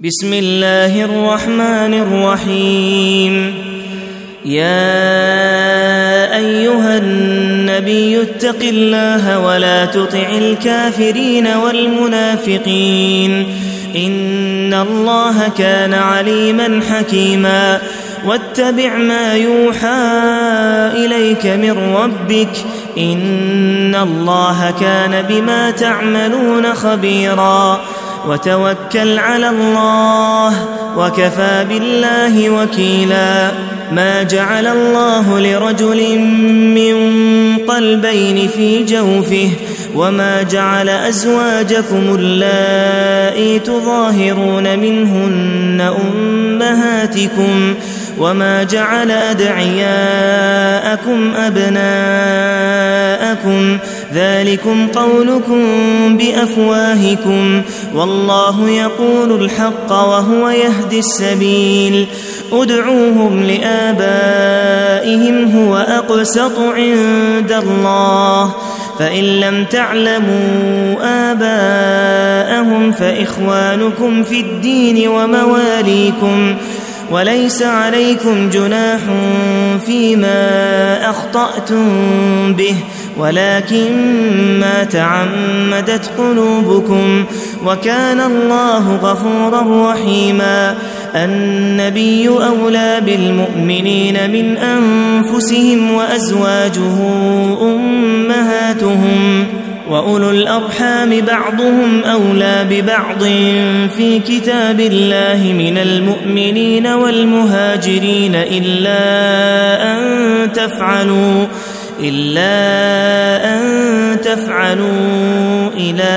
بسم الله الرحمن الرحيم. يا أيها النبي اتق الله ولا تطع الكافرين والمنافقين إن الله كان عليما حكيما. واتبع ما يوحى إليك من ربك إن الله كان بما تعملون خبيرا. وتوكل على الله وكفى بالله وكيلا. ما جعل الله لرجل من قلبين في جوفه وما جعل أزواجكم اللائي تظاهرون منهن أمهاتكم وما جعل أدعياءكم أبناءكم ذلكم قولكم بأفواهكم والله يقول الحق وهو يهدي السبيل. ادعوهم لآبائهم هو أقسط عند الله فإن لم تعلموا آباءهم فإخوانكم في الدين ومواليكم وليس عليكم جناح فيما أخطأتم به ولكن ما تعمدت قلوبكم وكان الله غفورا رحيما. النبي أولى بالمؤمنين من أنفسهم وأزواجه أمهاتهم وأولو الأرحام بعضهم أولى ببعض في كتاب الله من المؤمنين والمهاجرين إلا أن تفعلوا إلى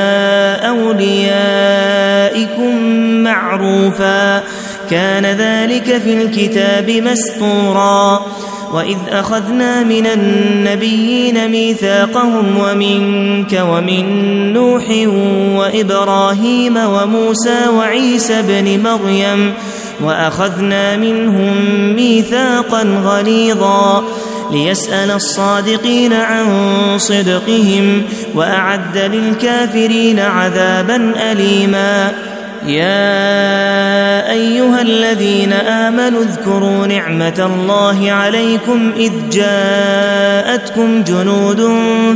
أوليائكم معروفا كان ذلك في الكتاب مسطورا. وإذ أخذنا من النبيين ميثاقهم ومنك ومن نوح وإبراهيم وموسى وعيسى بن مريم وأخذنا منهم ميثاقا غليظا ليسأل الصادقين عن صدقهم وأعد للكافرين عذابا أليما. يا أيها الذين آمنوا اذكروا نعمة الله عليكم إذ جاءتكم جنود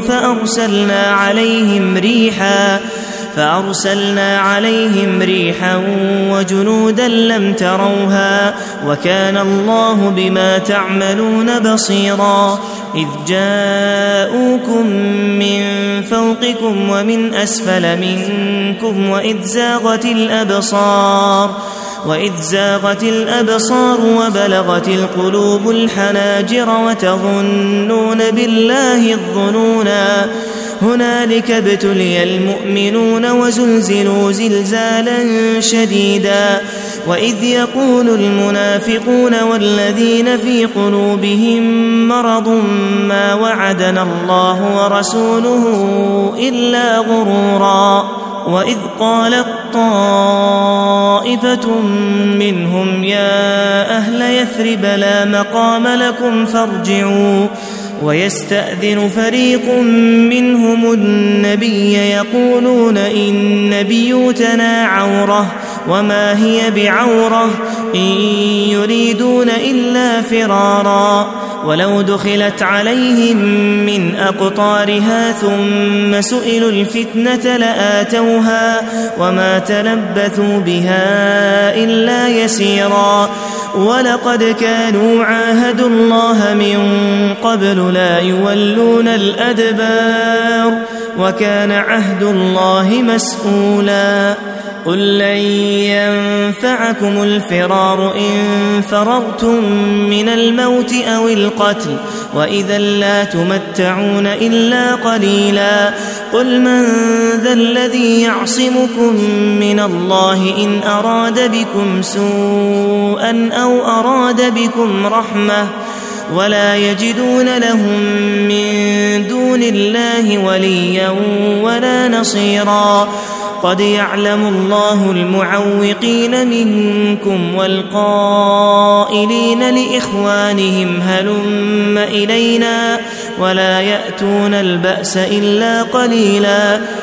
فأرسلنا عليهم ريحا وجنودا لم تروها وكان الله بما تعملون بصيرا. إذ جاءوكم من فوقكم ومن أسفل منكم وإذ زاغت الأبصار وبلغت القلوب الحناجر وتظنون بالله الظنونا. هنالك ابتلي المؤمنون وزلزلوا زلزالا شديدا. وإذ يقول المنافقون والذين في قلوبهم مرض ما وعدنا الله ورسوله إلا غرورا. وإذ قالت طائفة منهم يا أهل يثرب لا مقام لكم فارجعوا ويستأذن فريق منهم النبي يقولون إن بيوتنا عورة وما هي بعورة إن يريدون إلا فرارا. ولو دخلت عليهم من أقطارها ثم سئلوا الفتنة لآتوها وما تلبثوا بها إلا يسيرا. ولقد كانوا عاهدوا الله من قبل لا يولون الأدبار وكان عهد الله مسؤولا. قل لن ينفعكم الفرار إن فررتم من الموت أو القتل وإذا لا تمتعون إلا قليلا. قل من ذا الذي يعصمكم من الله إن أراد بكم سوءا أو أراد بكم رحمة ولا يجدون لهم من دون الله وليا ولا نصيرا. قد يعلم الله المعوقين منكم والقائلين لإخوانهم هلم إلينا ولا يأتون البأس إلا قليلا.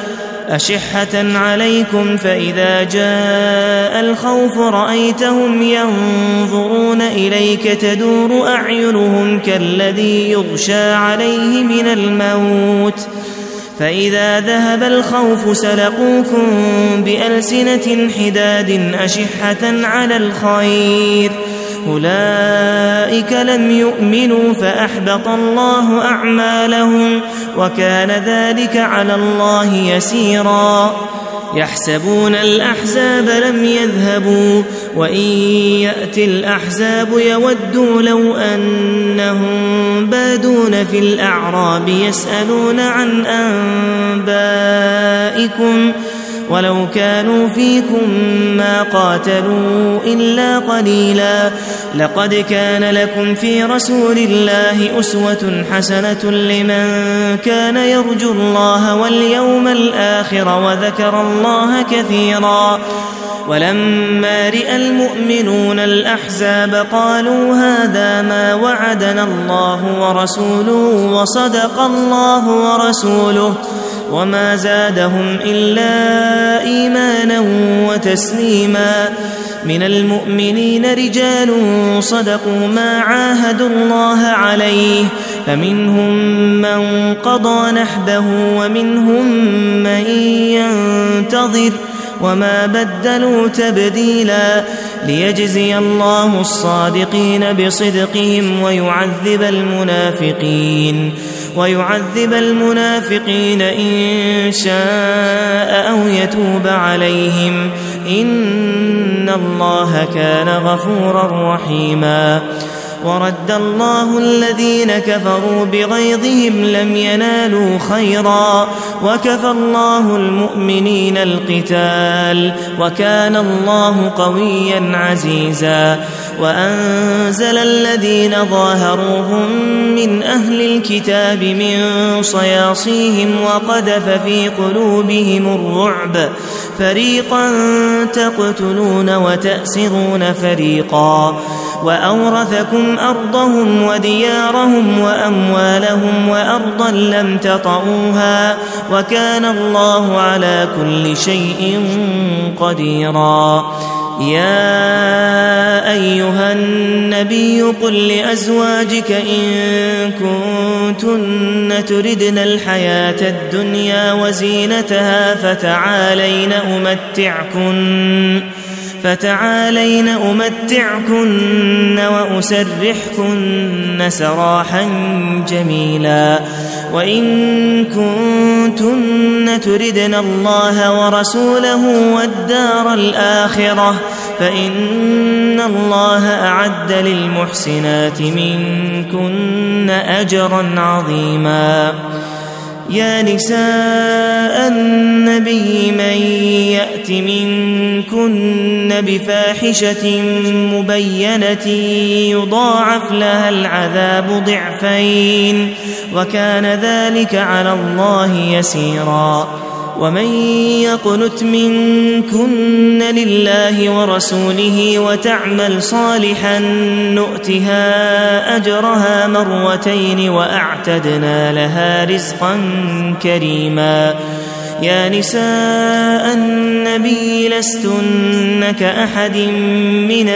أشحة عليكم فإذا جاء الخوف رأيتهم ينظرون إليك تدور أعينهم كالذي يغشى عليه من الموت فإذا ذهب الخوف سلقوكم بألسنة حداد أشحة على الخير أولئك لم يؤمنوا فأحبط الله أعمالهم وكان ذلك على الله يسيرا يحسبون الأحزاب لم يذهبوا وإن يأتي الأحزاب يودوا لو أنهم بادون في الأعراب يسألون عن أنبائكم ولو كانوا فيكم ما قاتلوا إلا قليلا لقد كان لكم في رسول الله أسوة حسنة لمن كان يرجو الله واليوم الآخر وذكر الله كثيرا ولما رأى المؤمنون الأحزاب قالوا هذا ما وعدنا الله ورسوله وصدق الله ورسوله وما زادهم إلا إيمانا وتسليما من المؤمنين رجال صدقوا ما عاهدوا الله عليه فمنهم من قضى نحبه ومنهم من ينتظر وما بدلوا تبديلا ليجزي الله الصادقين بصدقهم ويعذب المنافقين إن شاء أو يتوب عليهم إن الله كان غفورا رحيما ورد الله الذين كفروا بغيظهم لم ينالوا خيرا وكفى الله المؤمنين القتال وكان الله قويا عزيزا وأنزل الذين ظاهروهم من أهل الكتاب من صياصيهم وقذف في قلوبهم الرعب فريقا تقتلون وتأسرون فريقا وأورثكم أرضهم وديارهم وأموالهم وأرضا لم تطئوها وكان الله على كل شيء قديرا يا أيها النبي قل لأزواجك إن كنتن تردن الحياة الدنيا وزينتها فتعالين أمتعكن وأسرحكن سراحا جميلا وإن كنتن تردن الله ورسوله والدار الآخرة فإن الله أعد للمحسنات منكن أجرا عظيما يا نساء النبي من يأت منكن بفاحشة مبينة يضاعف لها العذاب ضعفين وكان ذلك على الله يسيرا ومن يقنت منكن لله ورسوله وتعمل صالحا نؤتها أجرها مرتين وأعتدنا لها رزقا كريما يا نساء النبي لستن كأحد من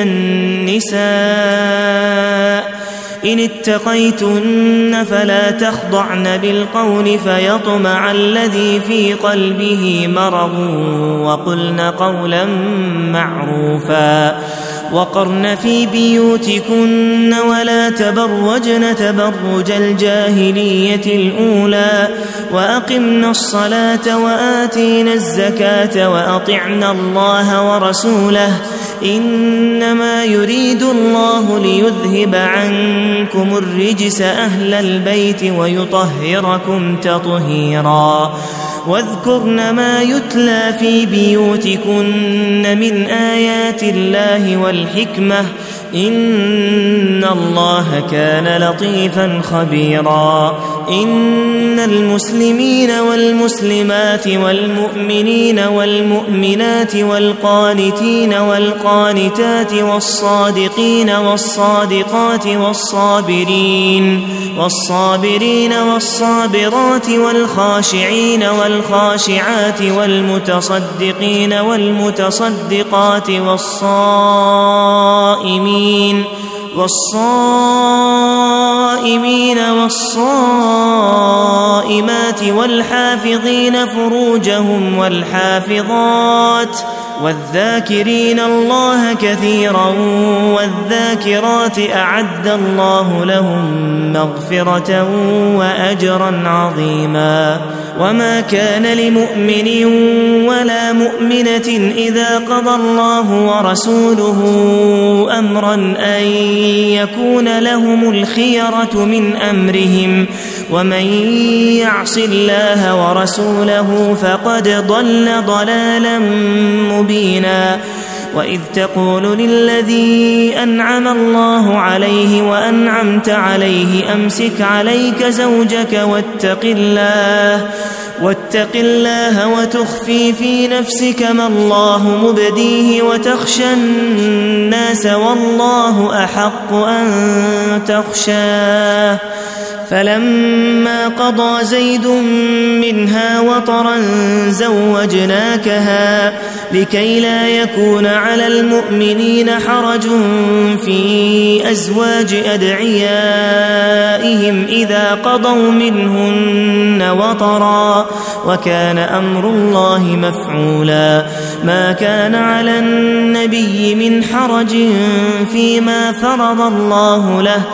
النساء إن اتقيتن فلا تخضعن بالقول فيطمع الذي في قلبه مرض وقلن قولا معروفا وقرن في بيوتكن ولا تبرجن تبرج الجاهلية الأولى وأقمنا الصلاة وآتينا الزكاة وأطعنا الله ورسوله إنما يريد الله ليذهب عنكم الرجس أهل البيت ويطهركم تطهيرا واذكرن ما يتلى في بيوتكن من آيات الله والحكمة إن الله كان لطيفا خبيرا إن المسلمين والمسلمات والمؤمنين والمؤمنات والقانتين والقانتات والصادقين والصادقات والصابرين والصابرات والخاشعين والخاشعات والمتصدقين والمتصدقات والصائمين والصائمات والحافظين فروجهم والحافظات والذاكرين الله كثيرا والذاكرات أعد الله لهم مغفرة وأجرا عظيما. وما كان لمؤمن ولا مؤمنة إذا قضى الله ورسوله أمرا أن يكون لهم الخيرة من أمرهم ومن يعص الله ورسوله فقد ضل ضلالا مبينا. وإذ تقول للذي أنعم الله عليه وأنعمت عليه أمسك عليك زوجك واتق الله وتخفي في نفسك ما الله مبديه وتخشى الناس والله أحق أن تخشاه. فلما قضى زيد منها وطرا زوجناكها لكي لا يكون على المؤمنين حرج في أزواج أدعيائهم إذا قضوا منهن وطرا وكان أمر الله مفعولا. ما كان على النبي من حرج فيما فرض الله له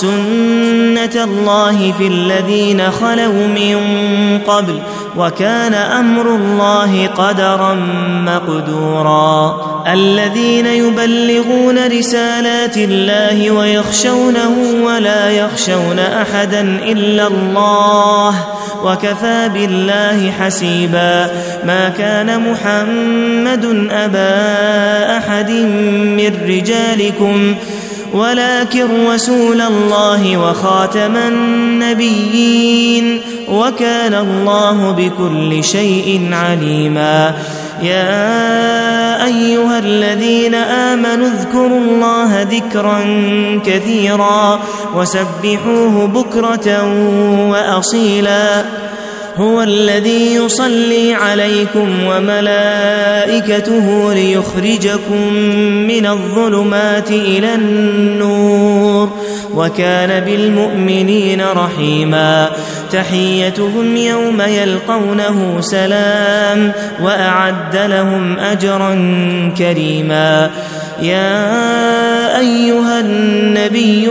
سنة الله في الذين خلوا من قبل وكان أمر الله قدرا مقدورا. الذين يبلغون رسالات الله ويخشونه ولا يخشون أحدا إلا الله وكفى بالله حسيبا. ما كان محمد أبا أحد من رجالكم ولكن رسول الله وخاتم النبيين وكان الله بكل شيء عليما. يا أيها الذين آمنوا اذكروا الله ذكرا كثيرا وسبحوه بكرة وأصيلا. هو الذي يصلي عليكم وملائكته ليخرجكم من الظلمات إلى النور وكان بالمؤمنين رحيما. تحيتهم يوم يلقونه سلام وأعد لهم أجرا كريما. يا أيها النبي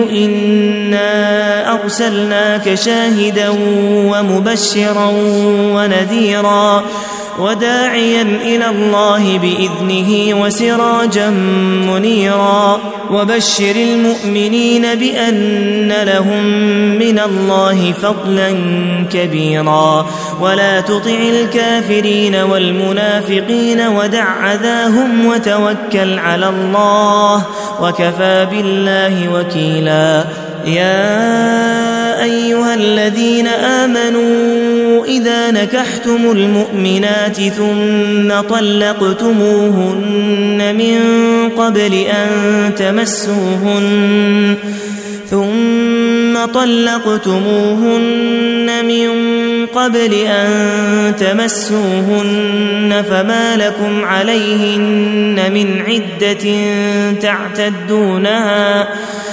إنا أرسلناك شاهدا ومبشرا ونذيرا وداعيا إلى الله بإذنه وسراجا منيرا. وبشر المؤمنين بأن لهم من الله فضلا كبيرا. ولا تطع الكافرين والمنافقين ودع أذاهم وتوكل على الله وكفى بالله وكيلا. يا أيها الذين آمنوا إذا نكحتم المؤمنات ثم طلقتموهن من قبل أن تمسوهن فما لكم عليهن من عدة تعتدونها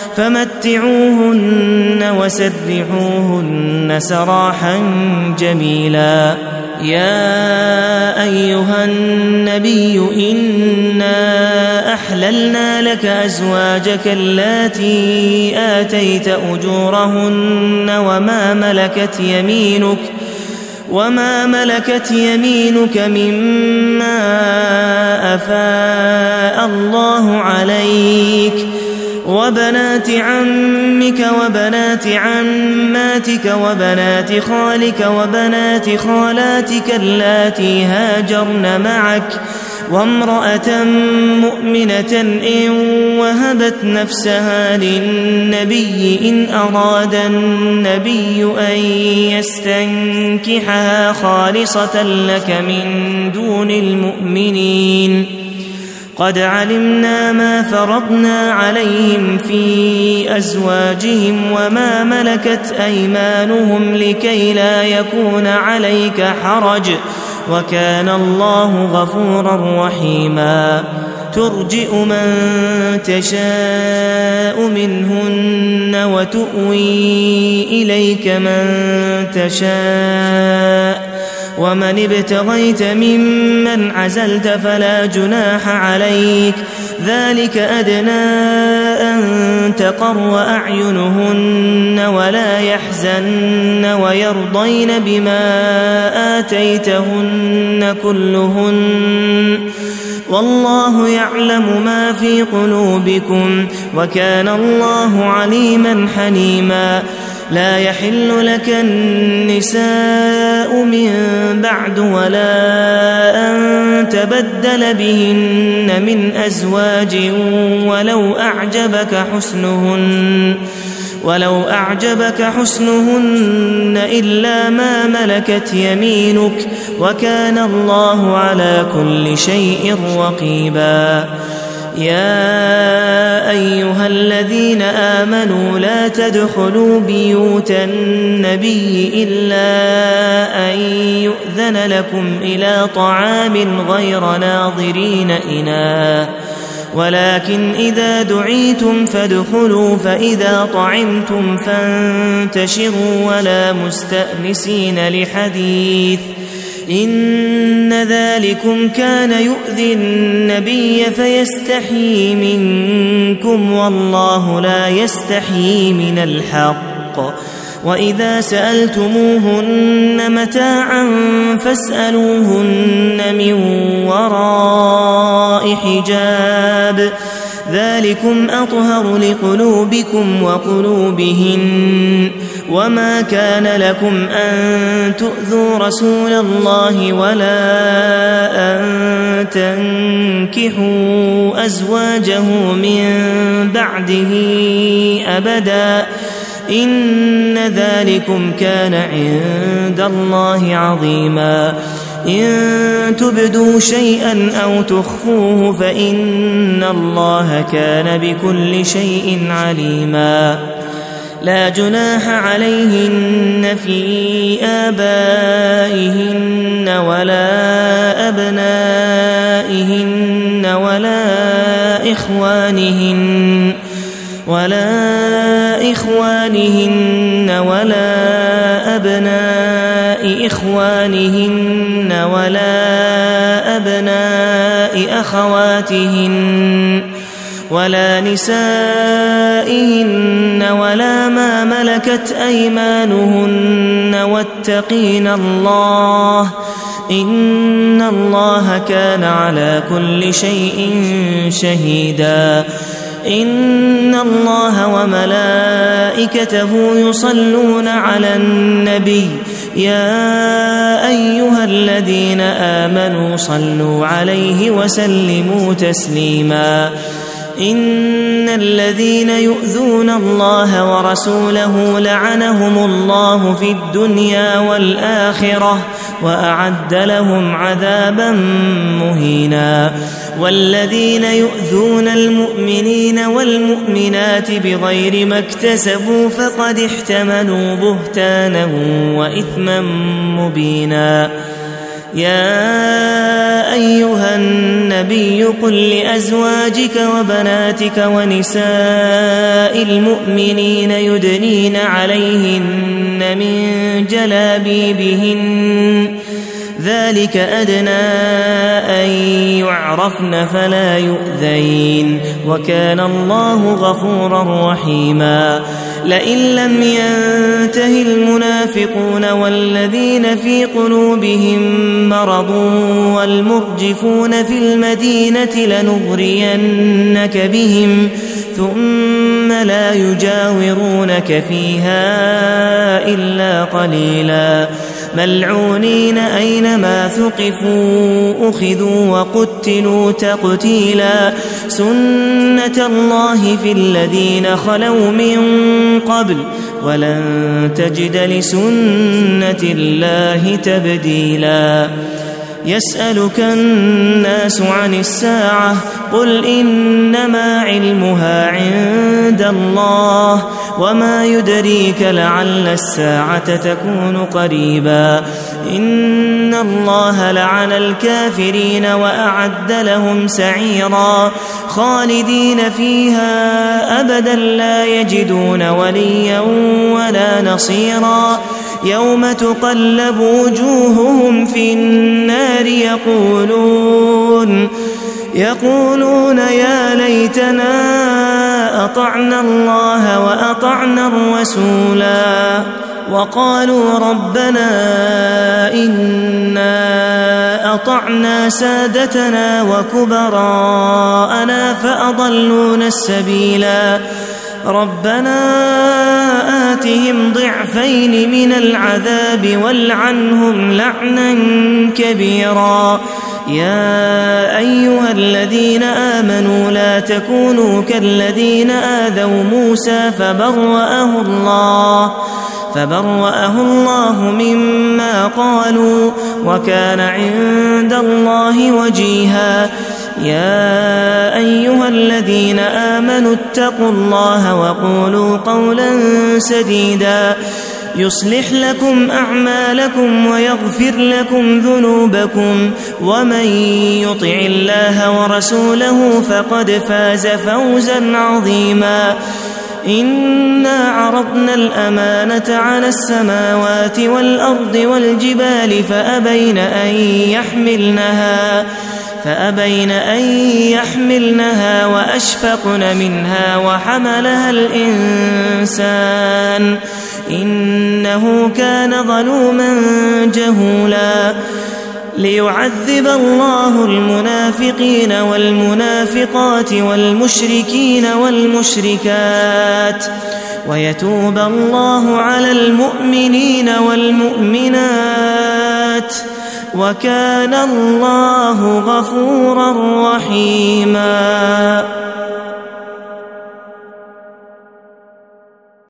فمتعوهن وسرحوهن سراحا جميلا. يا أيها النبي إنا أحللنا لك أزواجك اللاتي آتيت أجورهن وما ملكت يمينك مما أفاء الله عليك وبنات عمك وبنات عماتك وبنات خالك وبنات خالاتك اللاتي هاجرن معك وامرأة مؤمنة إن وهبت نفسها للنبي إن أراد النبي أن يستنكحها خالصة لك من دون المؤمنين قد علمنا ما فرضنا عليهم في أزواجهم وما ملكت أيمانهم لكي لا يكون عليك حرج وكان الله غفورا رحيما ترجئ من تشاء منهن وتؤوي إليك من تشاء ومن ابتغيت ممن عزلت فلا جناح عليك ذلك أدنى أن تقر أعينهن ولا يحزن ويرضين بما آتيتهن كلهن والله يعلم ما في قلوبكم وكان الله عليما حليما لا يحل لك النساء من بعد ولا أن تبدل بهن من أزواج ولو أعجبك حسنهن إلا ما ملكت يمينك وكان الله على كل شيء رقيبا يا أيها الذين آمنوا لا تدخلوا بيوت النبي إلا أن يؤذن لكم إلى طعام غير ناظرين إناه ولكن إذا دعيتم فادخلوا فإذا طعمتم فانتشروا ولا مستأنسين لحديث إن ذلكم كان يؤذي النبي فيستحيي منكم والله لا يستحيي من الحق وإذا سألتموهن متاعا فاسألوهن من وراء حجاب ذلكم أطهر لقلوبكم وقلوبهن وما كان لكم أن تؤذوا رسول الله ولا أن تنكحوا أزواجه من بعده أبدا إن ذلكم كان عند الله عظيما إن تبدوا شيئا أو تخفوه فإن الله كان بكل شيء عليما لا جناح عليهن في آبائهن ولا أبنائهن ولا إخوانهن ولا أبناء إخوانهن ولا أبناء أخواتهن ولا نسائهن ولا ما ملكت أيمانهن واتقين الله إن الله كان على كل شيء شهيدا إن الله وملائكته يصلون على النبي يا أيها الذين آمنوا صلوا عليه وسلموا تسليما إن الذين يؤذون الله ورسوله لعنهم الله في الدنيا والآخرة وأعد لهم عذابا مهينا والذين يؤذون المؤمنين والمؤمنات بغير ما اكتسبوا فقد احتملوا بهتانا وإثما مبينا يا أيها النبي قل لأزواجك وبناتك ونساء المؤمنين يدنين عليهن من جلابيبهن ذلك أدنى أن يعرفن فلا يؤذين وكان الله غفورا رحيما لئن لم ينته المنافقون والذين في قلوبهم مرض والمرجفون في المدينة لنغرينك بهم ثم لا يجاورونك فيها إلا قليلا ملعونين أينما ثقفوا أخذوا وقتلوا تقتيلا سنة الله في الذين خلوا من قبل ولن تجد لسنة الله تبديلا يسألك الناس عن الساعة قل إنما علمها عند الله وما يدريك لعل الساعة تكون قريبا إن الله لعن الكافرين وأعد لهم سعيرا خالدين فيها أبدا لا يجدون وليا ولا نصيرا يوم تقلب وجوههم في النار يقولون يا ليتنا أطعنا الله وأطعنا الرسولا وقالوا ربنا إنا أطعنا سادتنا وكبراءنا فأضلونا السبيلا ربنا آتهم ضعفين من العذاب والعنهم لعنا كبيرا يا أيها الذين آمنوا لا تكونوا كالذين آذوا موسى فبرأه الله مما قالوا وكان عند الله وجيها يا أيها الذين آمنوا اتقوا الله وقولوا قولا سديدا يصلح لكم أعمالكم ويغفر لكم ذنوبكم ومن يطع الله ورسوله فقد فاز فوزا عظيما إنا عرضنا الأمانة على السماوات والأرض والجبال فأبين أن يحملنها وأشفقن منها وحملها الإنسان إنه كان ظلوما جهولا ليعذب الله المنافقين والمنافقات والمشركين والمشركات ويتوب الله على المؤمنين والمؤمنات وكان الله غفورا رحيما.